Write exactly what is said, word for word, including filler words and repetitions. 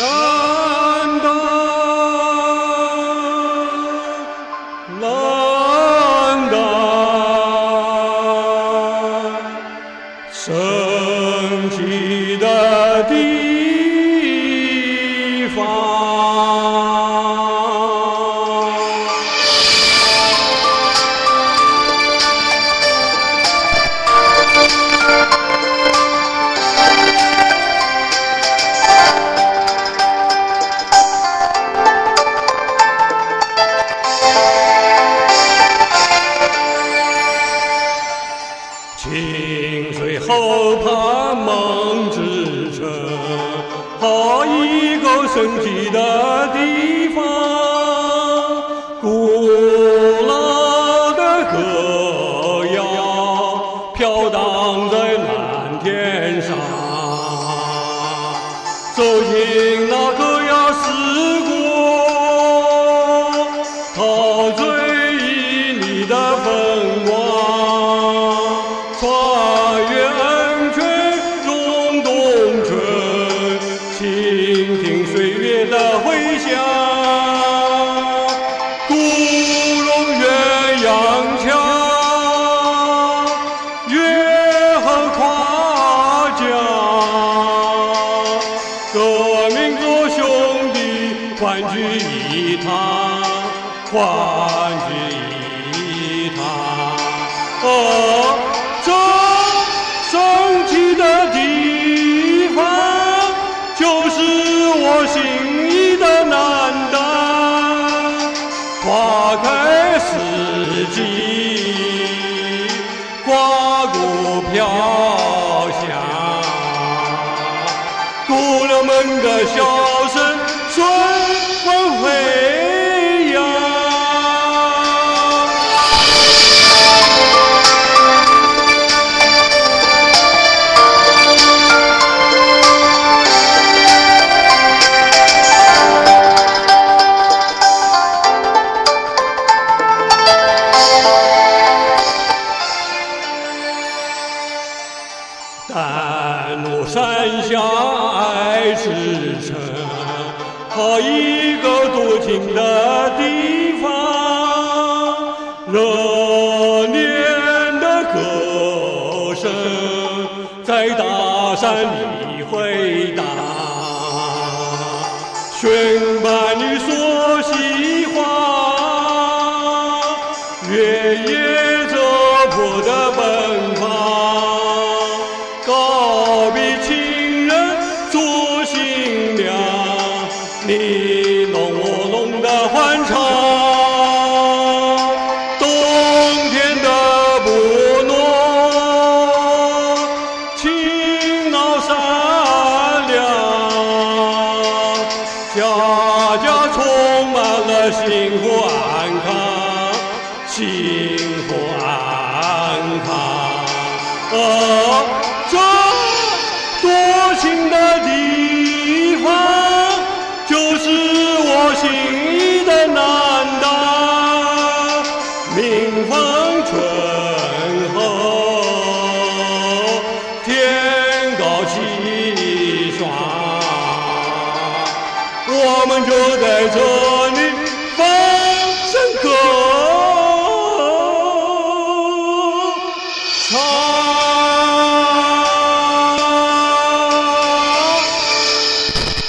难得，难得，神奇的地方。清水后畔梦之城，好一个神奇的地方。古老的歌谣飘荡在蓝天上，走进那歌谣时光，陶醉于你的风光。穿越恩泉融冬春，倾听岁月的回响。古榕鸳鸯桥，月河跨江，革命做兄弟，欢聚一堂，欢聚一堂。哦，这神奇的地方，就是我心仪的南丹。花开四季，花鼓飘香，姑娘们的笑声随风飞扬。丹庐山下爱之城，好一个多情的地方。热烈的歌声在大山里回荡，宣判你所喜欢，越野着坡的奔放。告别情人做新娘，你侬我侬的欢唱。冬天的波诺，勤劳善良，家家充满了幸福安康，幸福安康。哦，这多情的地方，就是我心仪的南丹。民风淳厚，天高气爽，我们就在这里放声歌唱。